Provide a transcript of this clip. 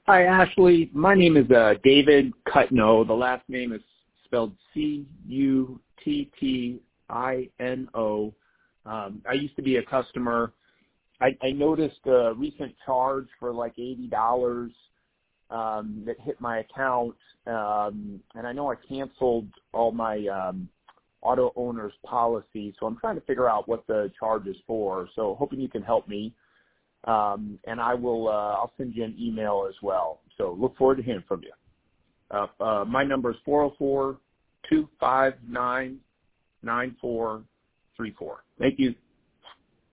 Hi, Ashley. My name is David Cutno. The last name is spelled Cuttino. I used to be a customer. I noticed a recent charge for like $80 that hit my account, and I know I canceled all my auto owner's policy, so I'm trying to figure out what the charge is for. So hoping you can help me. And I'll send you an email as well. So look forward to hearing from you. My number is 404-259-9434. Thank you.